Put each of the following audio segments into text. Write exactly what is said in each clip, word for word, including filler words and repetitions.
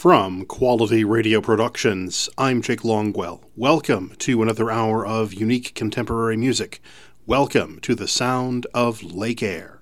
From Quality Radio Productions, I'm Jake Longwell. Welcome to another hour of unique contemporary music. Welcome to the sound of Lake Air.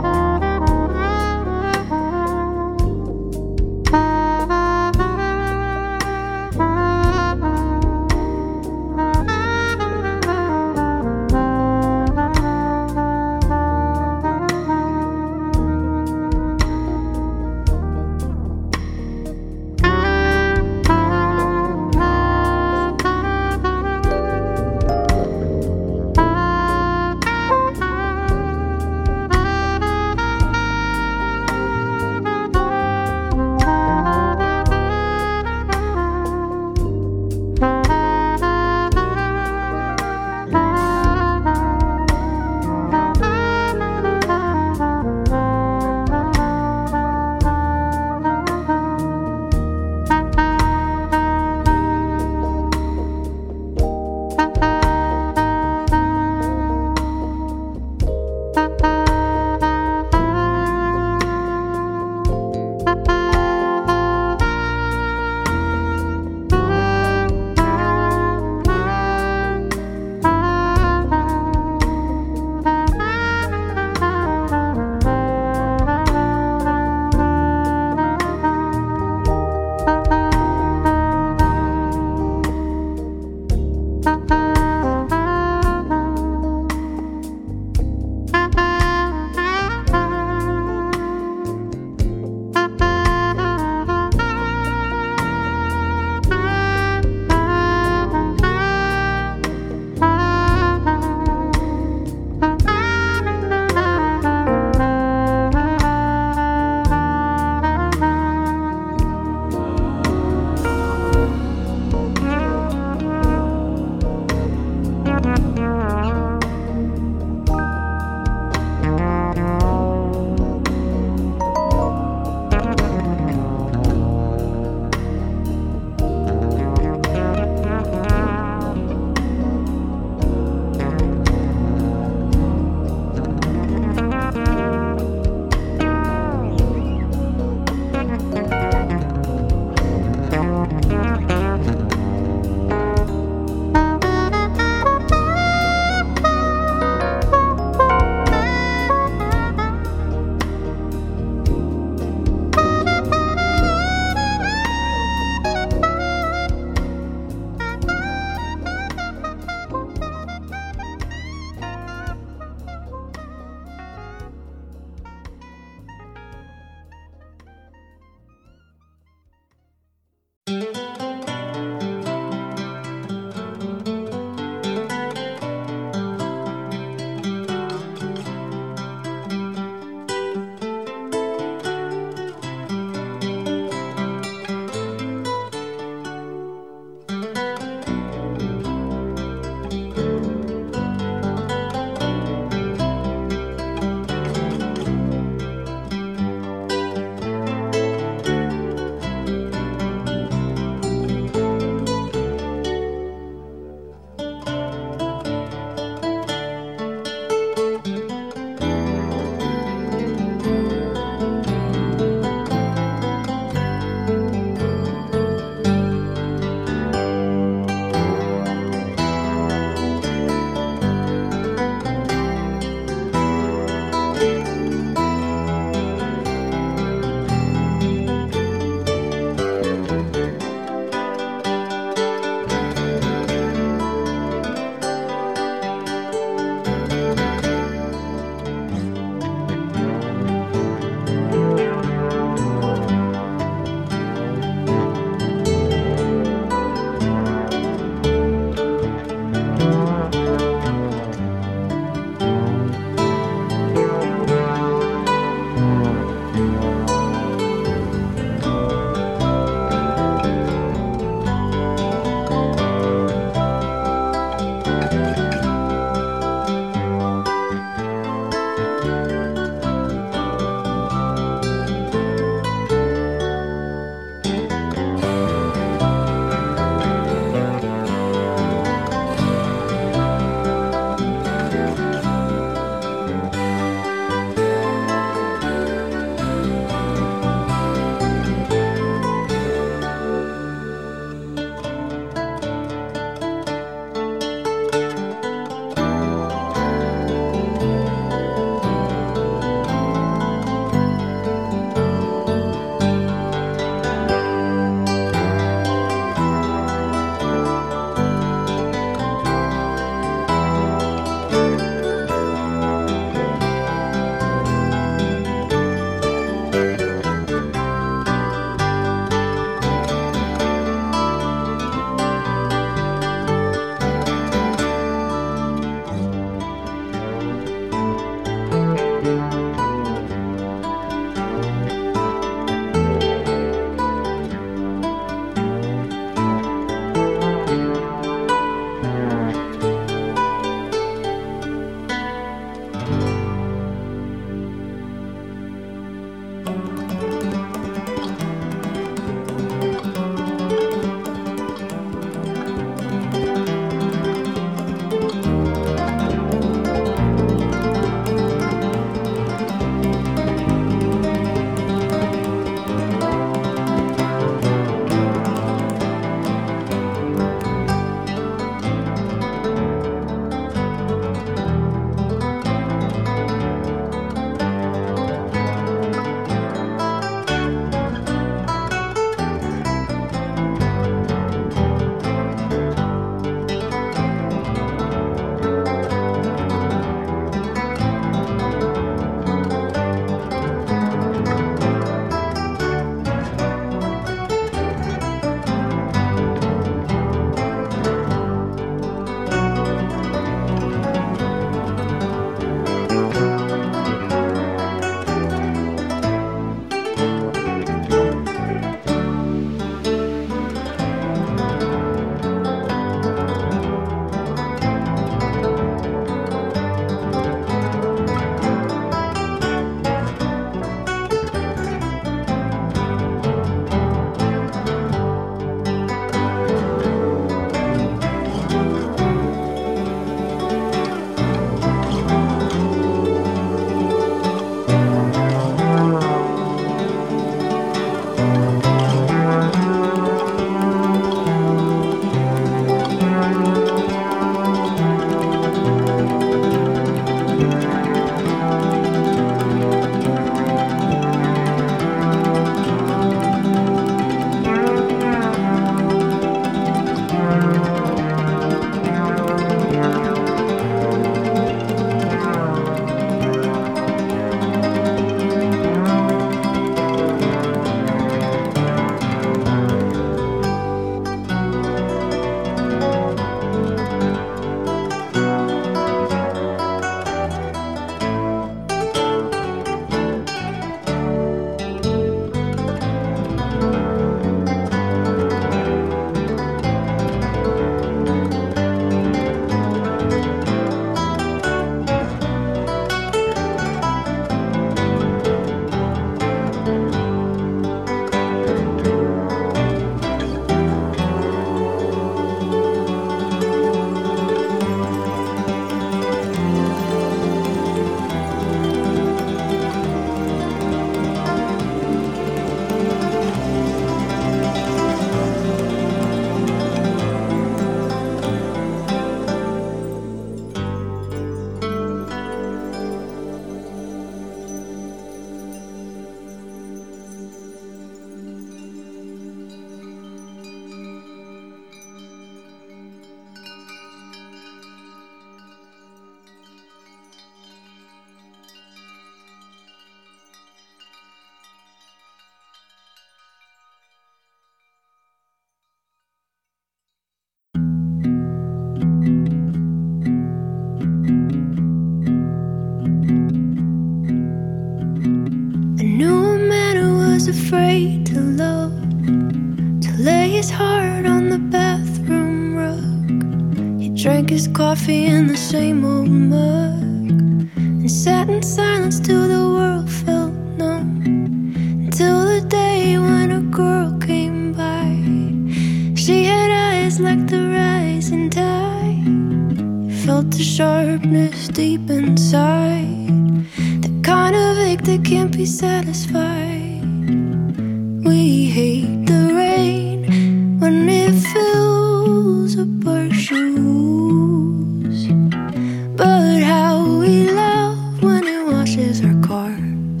was afraid to love, to lay his heart on the bathroom rug. He drank his coffee in the same old mug and sat in silence till the world felt numb. Until the day when a girl came by. She had eyes like the rising tide. You felt the sharpness deep inside, the kind of ache that can't be satisfied. We hate the rain when it fills up our shoes, but how we love when it washes our cars.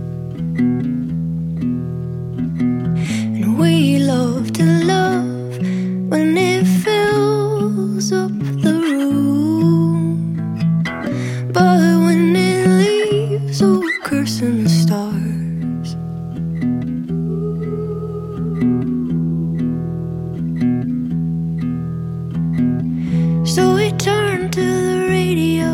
And we love to love when it fills up the room, but when it leaves, oh, we're cursing the stars. So he turned to the radio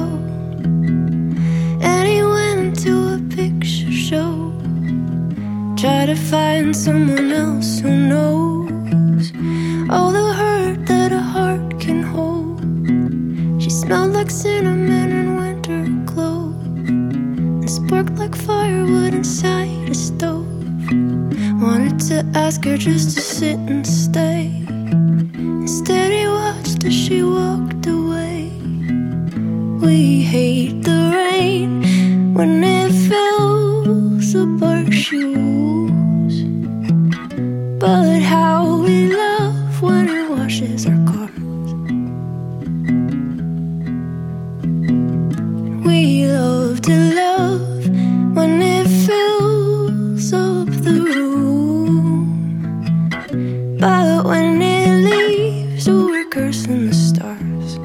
and he went to a picture show. Try to find someone else who knows all the hurt that a heart can hold. She smelled like cinnamon and winter clove, and sparked like firewood inside a stove. Wanted to ask her just to sit and stay. Instead he watched as she walked away. We hate the rain when it fills up our shoes, but how we love when it washes our cars. We love to love when it fills up the room, but when it leaves, oh, we're cursing the stars.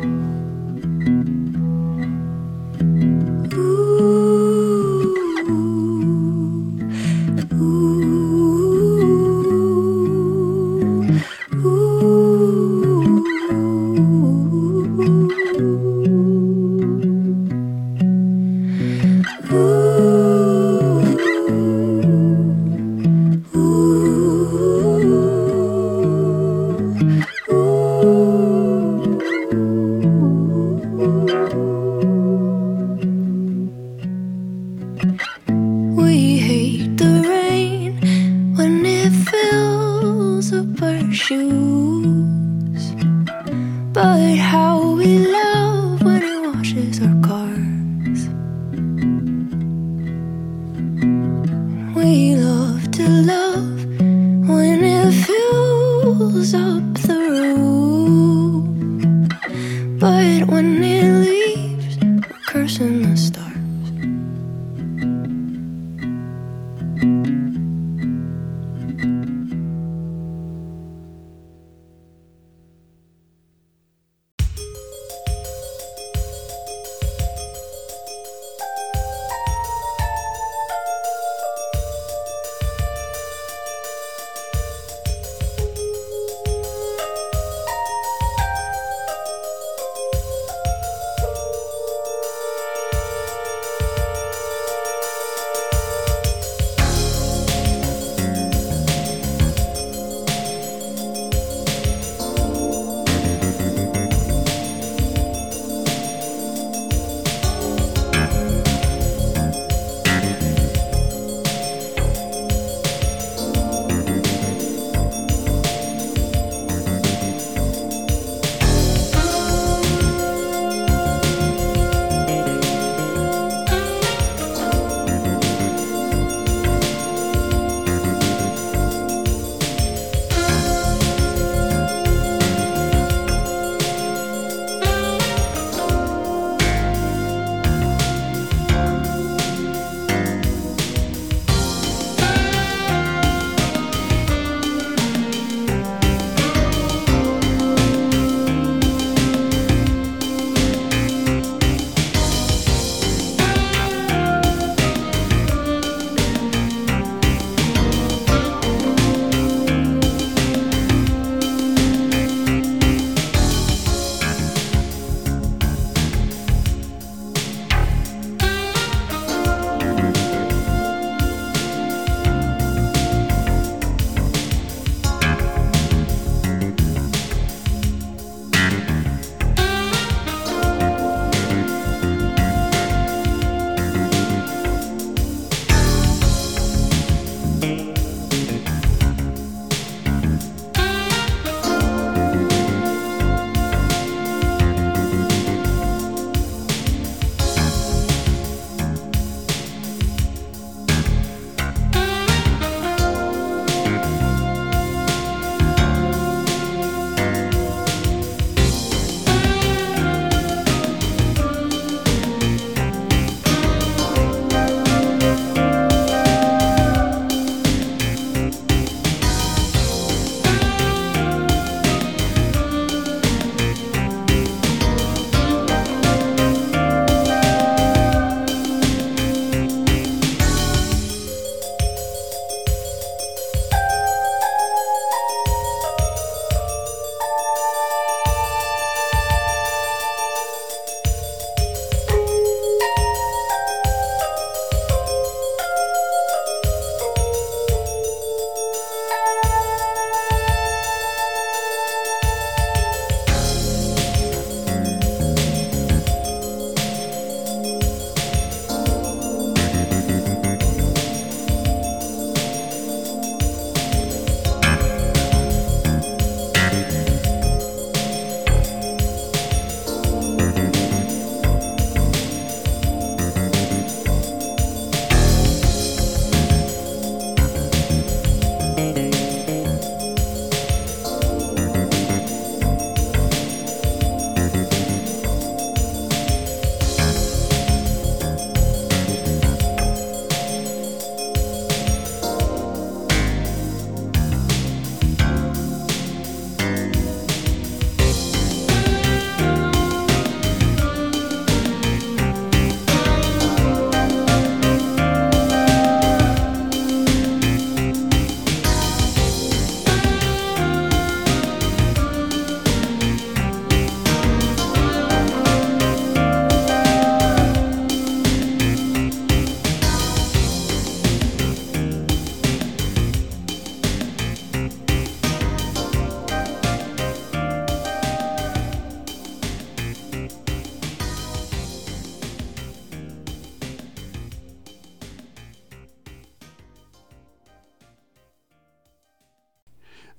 We hate the rain when it fills up our shoes, but how we love when it washes our cars. We love to love when it fills up the room, but when it leaves, we're cursing the stars.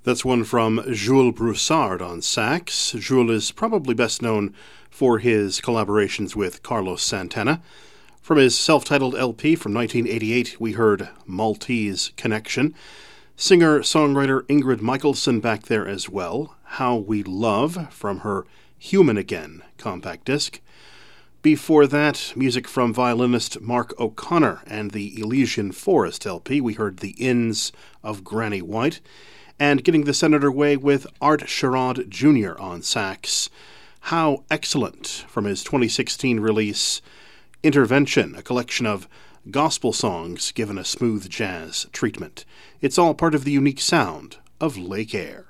That's one from Jules Broussard on sax. Jules is probably best known for his collaborations with Carlos Santana. From his self-titled L P from nineteen eighty-eight, we heard Maltese Connection. Singer-songwriter Ingrid Michaelson back there as well. How We Love from her Human Again compact disc. Before that, music from violinist Mark O'Connor and the Elysian Forest L P. We heard The Inns of Granny White. And getting the Senator way with Art Sherrod Junior on sax. How Excellent from his twenty sixteen release Intervention, a collection of gospel songs given a smooth jazz treatment. It's all part of the unique sound of Lake Air.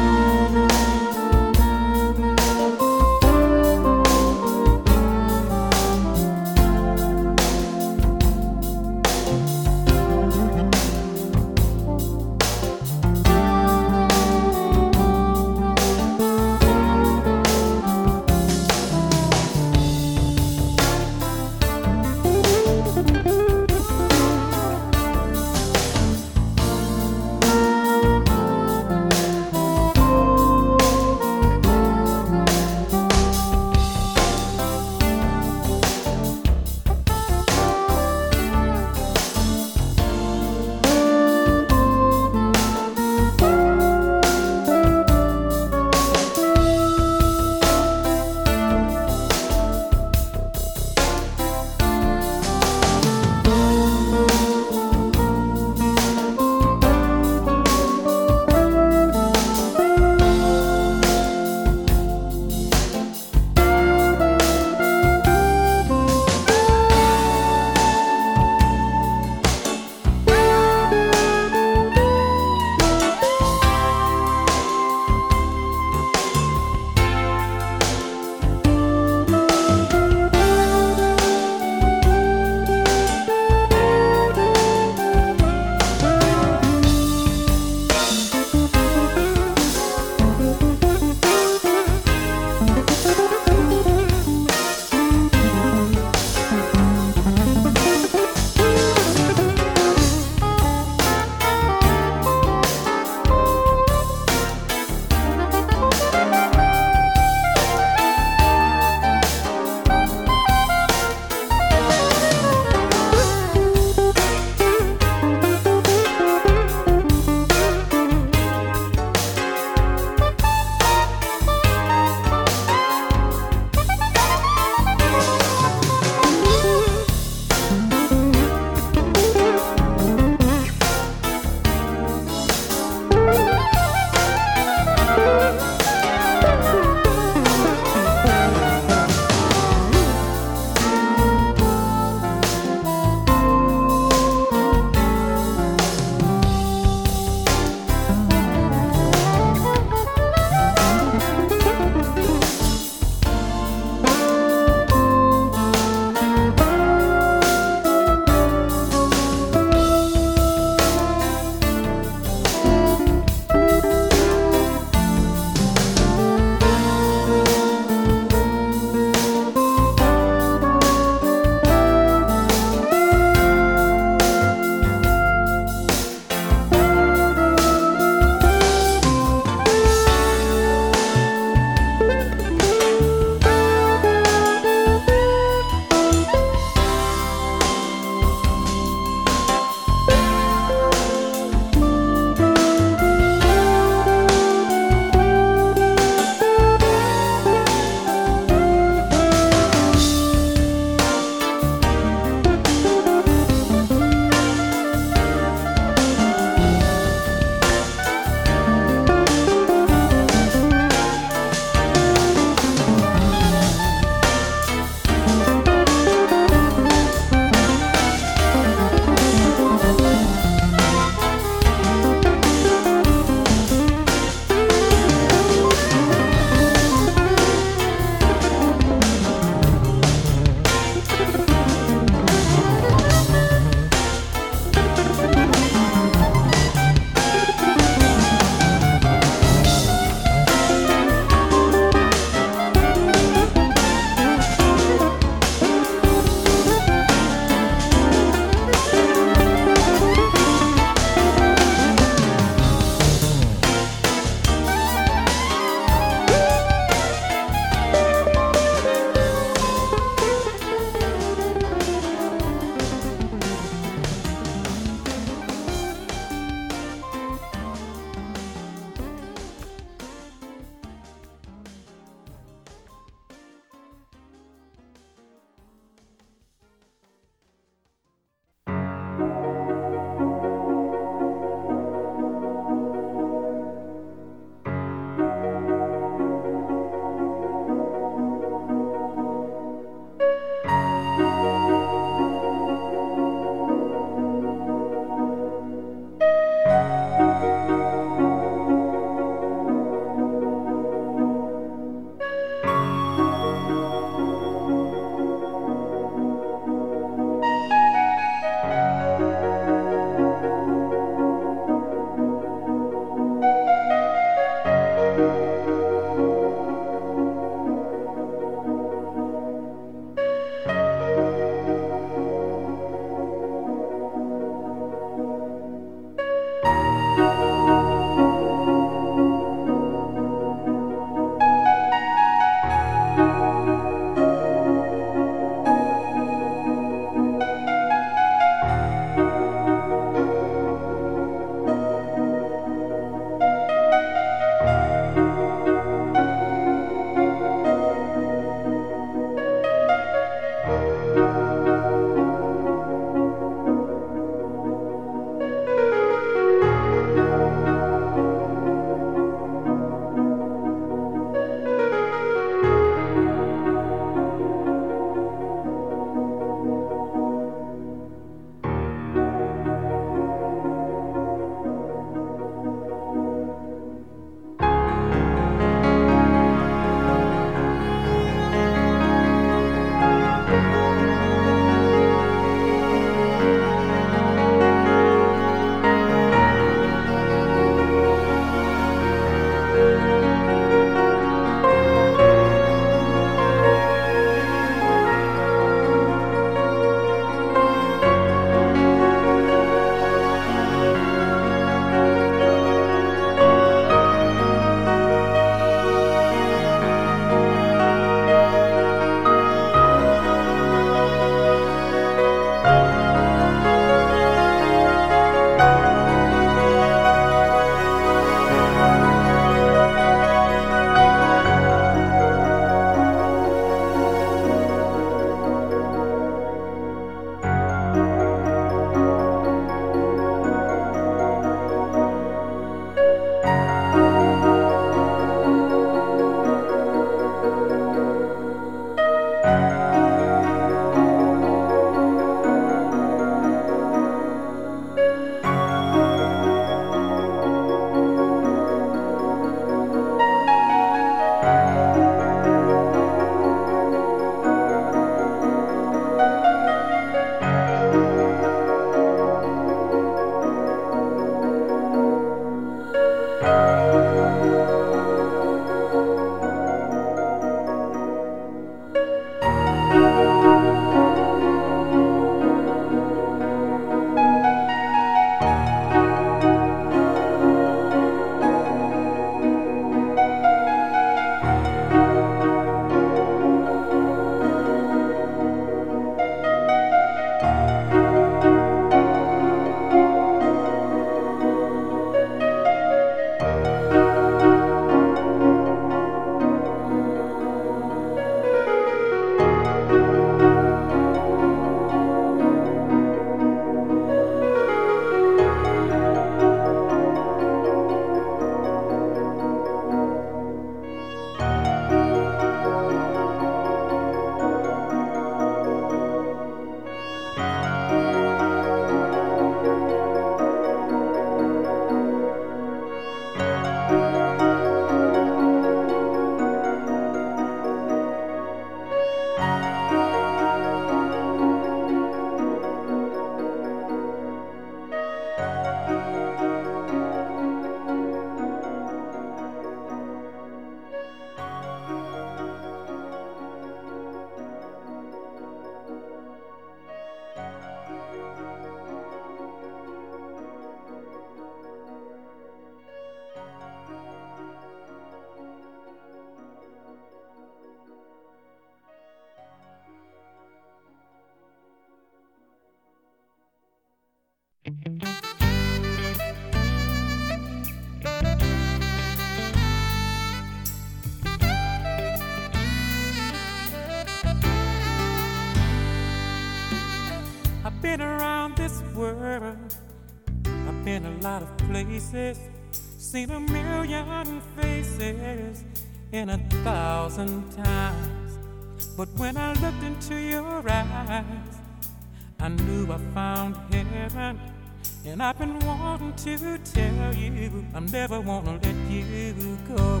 world. I've been a lot of places, seen a million faces in a thousand times. But when I looked into your eyes, I knew I found heaven. And I've been wanting to tell you, I'm never wanna let you go.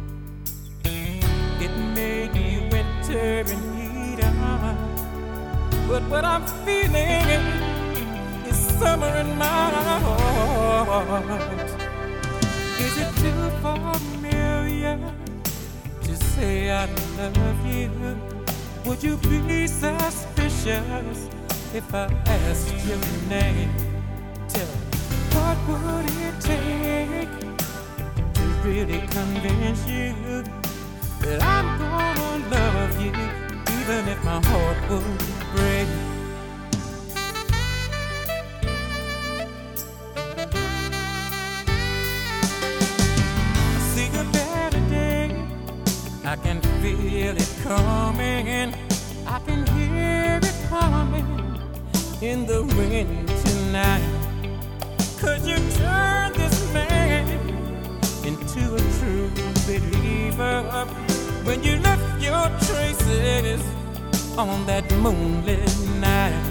It may be winter in Eden, but what I'm feeling is summer in my heart. Is it too familiar to say I love you? Would you be suspicious if I asked your name? Tell me, what would it take to really convince you that I'm gonna love you, even if my heart would break? I see a better day, I can feel it coming, I can hear it coming in the wind tonight. Could you turn this man into a true believer when you left your traces on that moonlit night?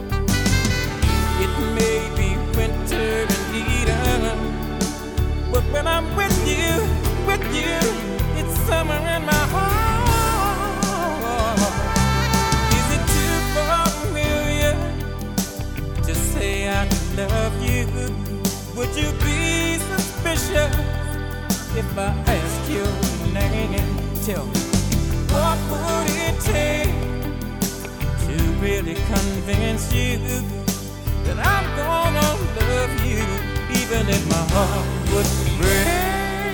It may be winter in Eden, but when I'm with you, with you, it's summer in my heart. Is it too familiar to say I love you? Would you be suspicious if I asked your name? Tell me, what would it take to really convince you that I'm gonna love you, even if my heart would break?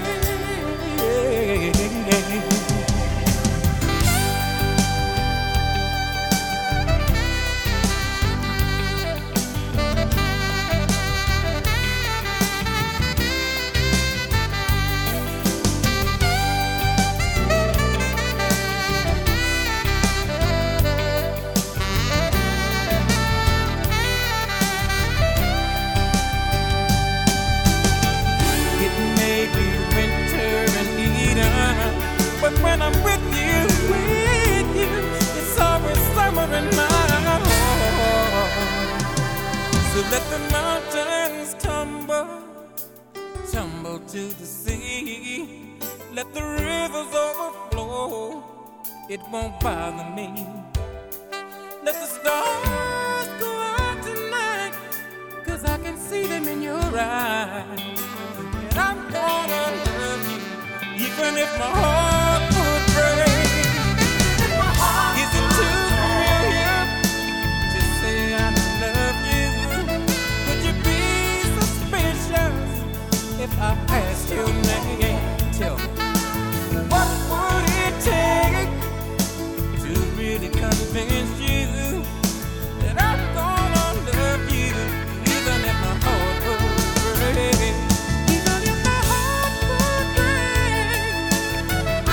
But when I'm with you, with you, it's always summer in my heart. So let the mountains tumble, tumble to the sea. Let the rivers overflow, it won't bother me. Let the stars go out tonight, 'cause I can see them in your eyes. And I'm gonna love you, even if my heart would break. Is it too familiar to say I love you? Would you be suspicious if I asked your name? Tell me, what would it take to really convince you that I'm gonna love you, even if my heart would break? Even if my heart would break.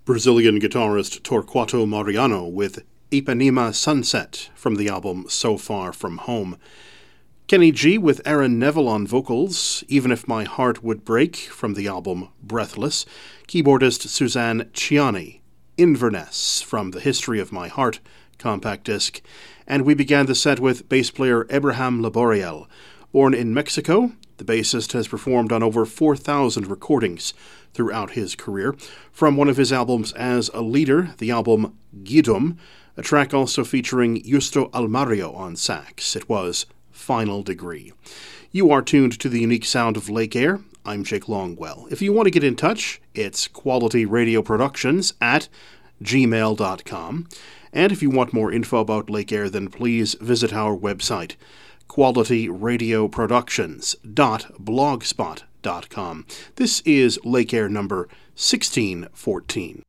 Brazilian guitarist Torquato Mariano with Ipanema Sunset from the album So Far From Home. Kenny G with Aaron Neville on vocals, Even If My Heart Would Break from the album Breathless. Keyboardist Suzanne Ciani, Inverness from the History of My Heart compact disc. And we began the set with bass player Abraham Laboriel. Born in Mexico, the bassist has performed on over four thousand recordings throughout his career. From one of his albums as a leader, the album Guidum, a track also featuring Justo Almario on sax. It was Final Degree. You are tuned to the unique sound of Lake Air. I'm Jake Longwell. If you want to get in touch, it's Quality Radio Productions at gmail dot com. And if you want more info about Lake Air, then please visit our website, quality radio productions dot blogspot dot com. This is Lake Air number sixteen fourteen.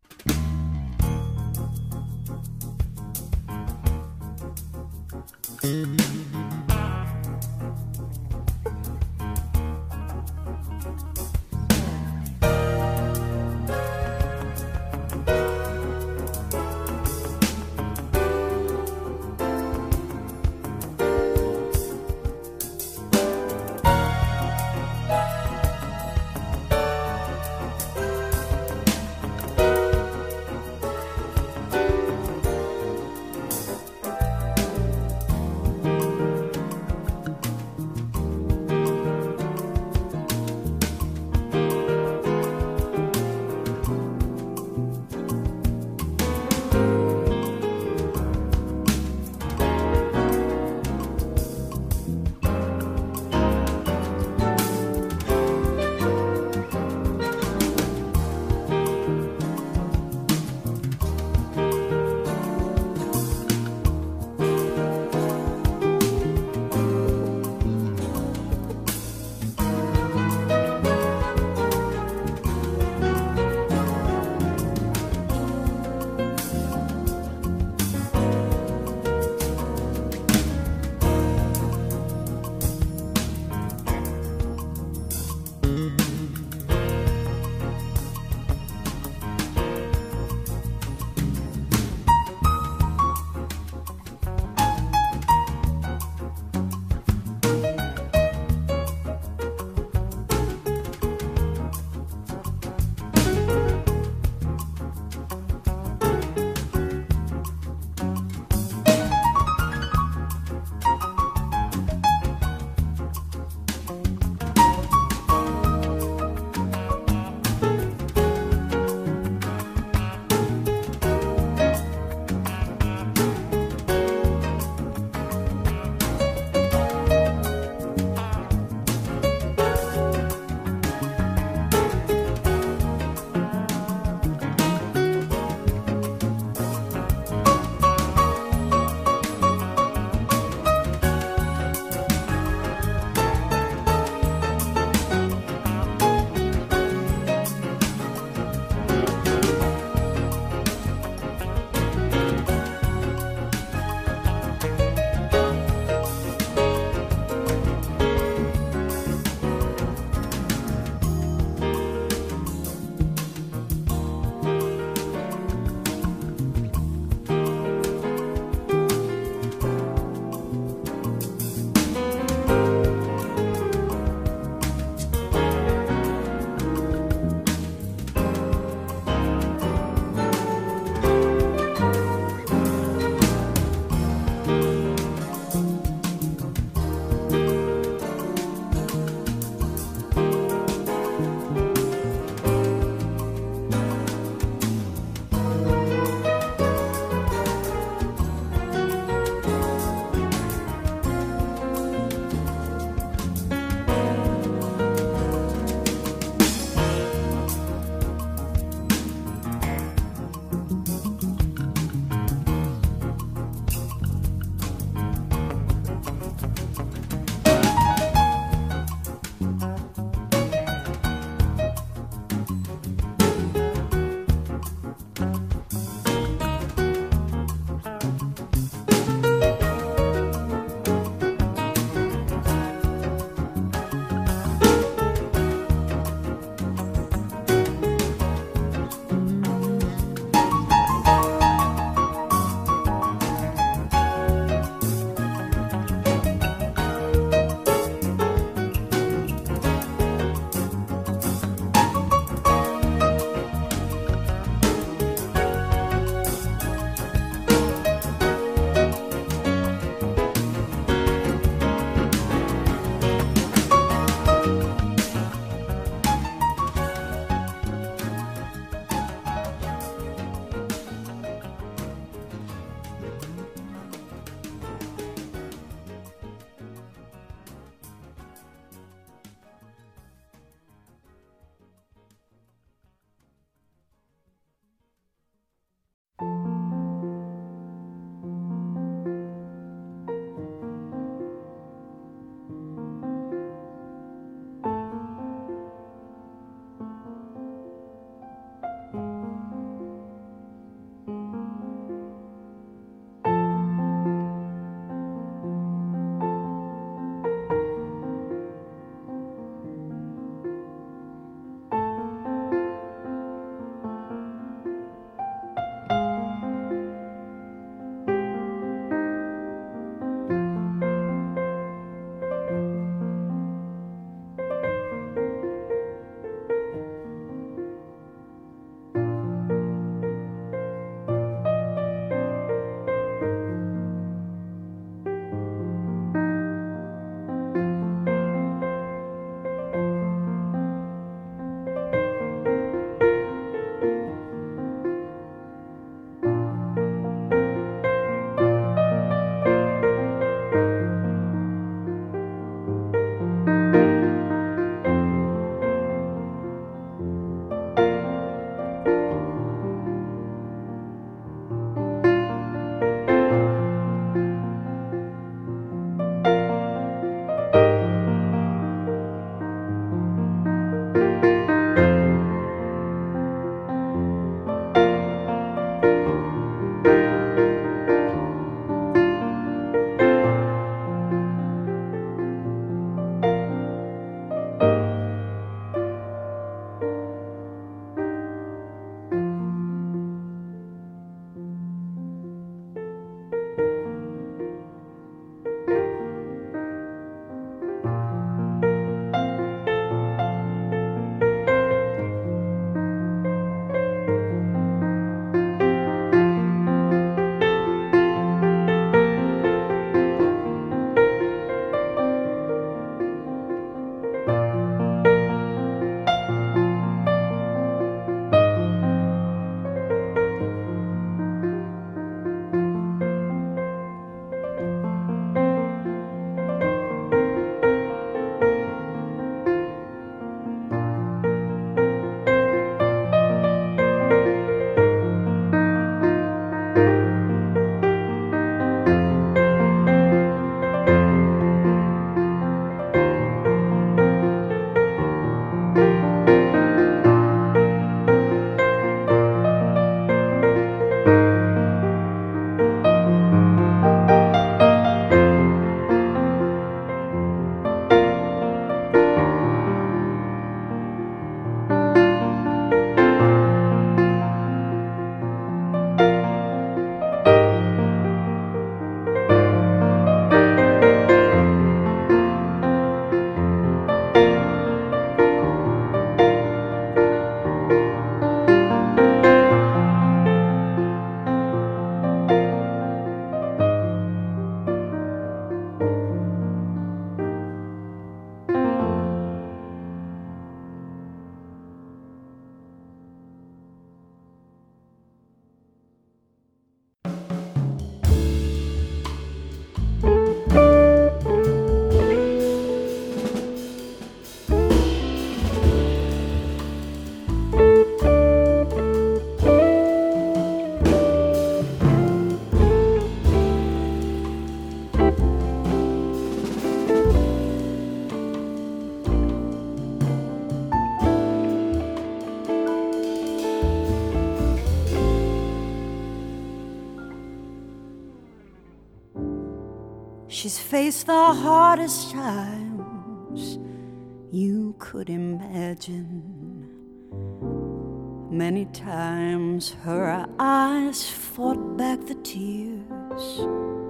She's faced the hardest times you could imagine. Many times her eyes fought back the tears.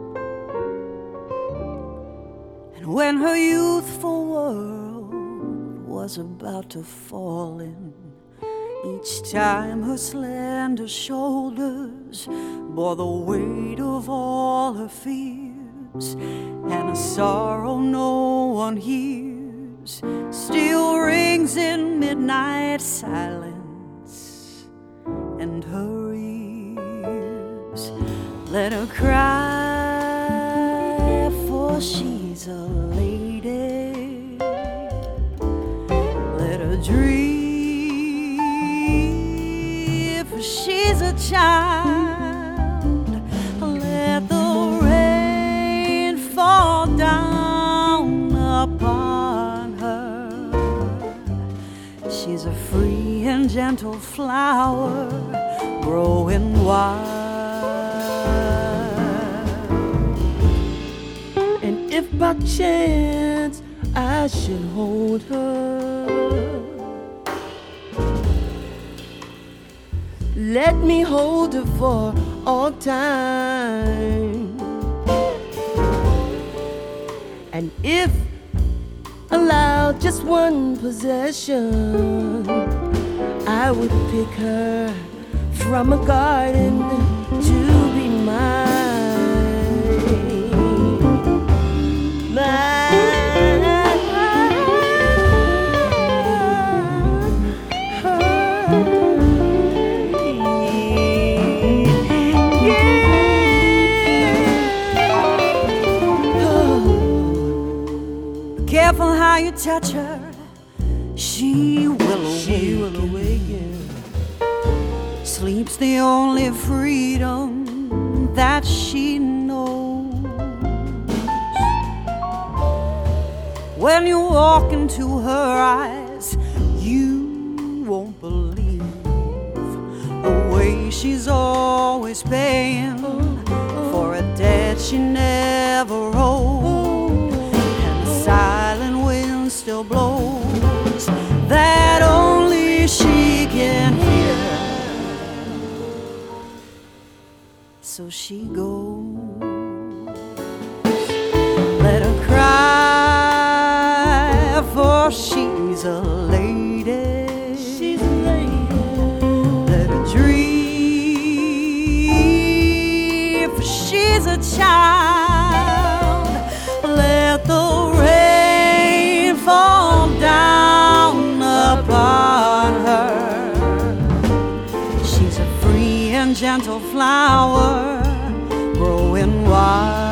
And when her youthful world was about to fall in, each time her slender shoulders bore the weight of all her fears, and a sorrow no one hears still rings in midnight silence and her ears. Let her cry, for she's a lady. Let her dream, for she's a child. Let the rain fall down upon her. She's a free and gentle flower growing wild. And if by chance I should hold her, let me hold her for all time. And if allowed just one possession, I would pick her from a garden to be mine. Mine. Careful how you touch her, she will awaken. She will awaken. Sleep's the only freedom that she knows. When you walk into her eyes, you won't believe the way she's always paying for a debt she never owed. And the silent wind still blows that only she can hear. So she goes. Let her cry, for she's a lady. She's a lady. Let her dream, for she's a child. Let the rain fall down upon her. She's a free and gentle flower growing wild.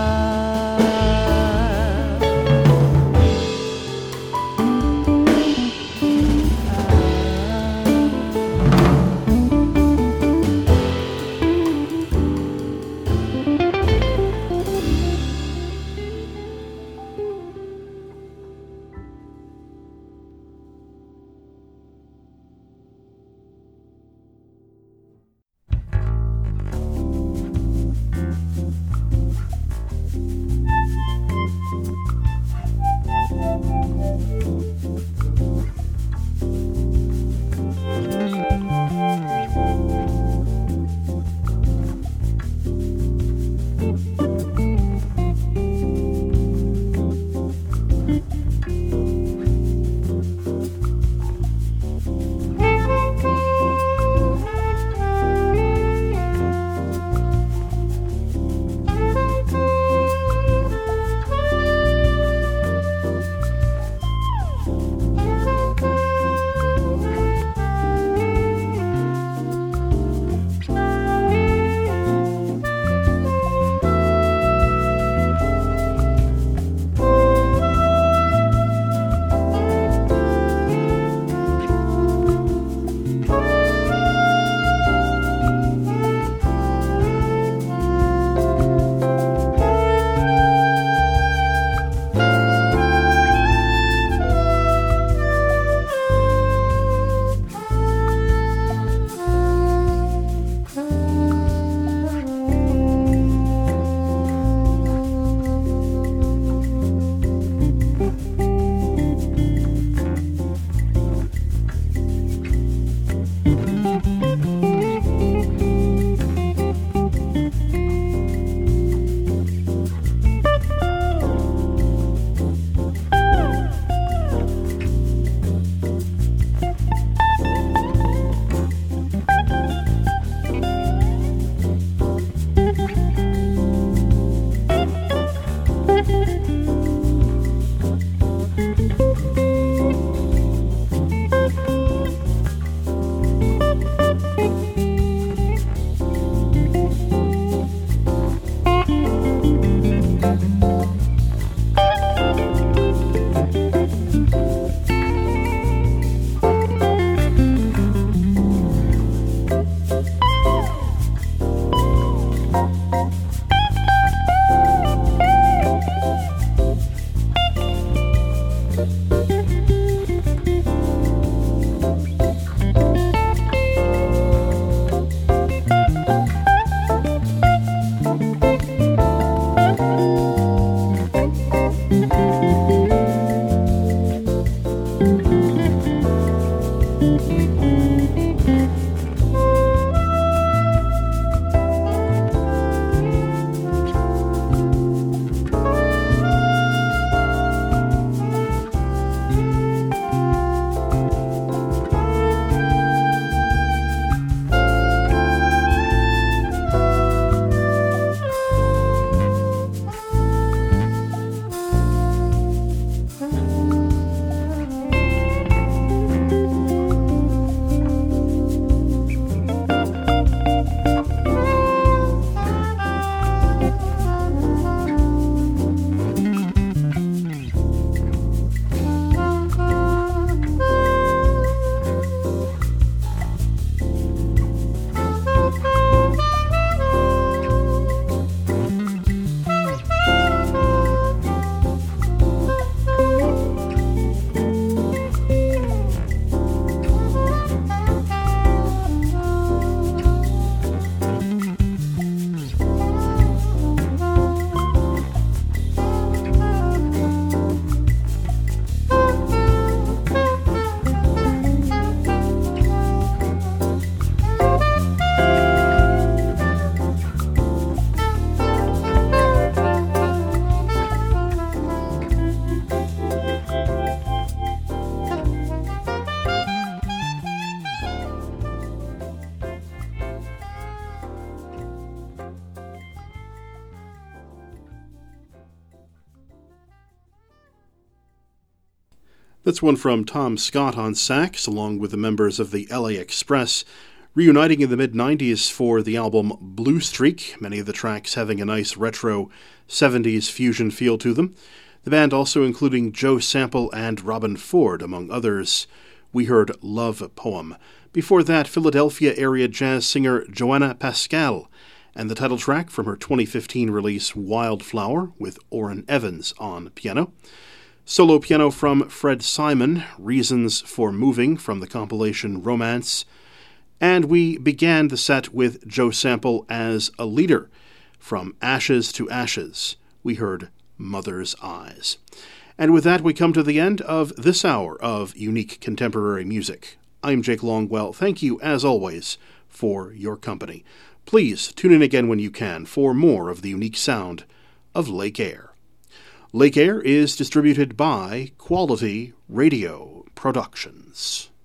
That's one from Tom Scott on sax, along with the members of the L A Express, reuniting in the mid nineties for the album Blue Streak, many of the tracks having a nice retro seventies fusion feel to them. The band also including Joe Sample and Robin Ford, among others. We heard Love Poem. Before that, Philadelphia area jazz singer Joanna Pascal, and the title track from her twenty fifteen release Wildflower, with Orrin Evans on piano. Solo piano from Fred Simon, Reasons for Moving from the compilation Romance. And we began the set with Joe Sample as a leader. From Ashes to Ashes, we heard Mother's Eyes. And with that, we come to the end of this hour of Unique Contemporary Music. I'm Jake Longwell. Thank you, as always, for your company. Please tune in again when you can for more of the unique sound of Lake Air. Lake Air is distributed by Quality Radio Productions.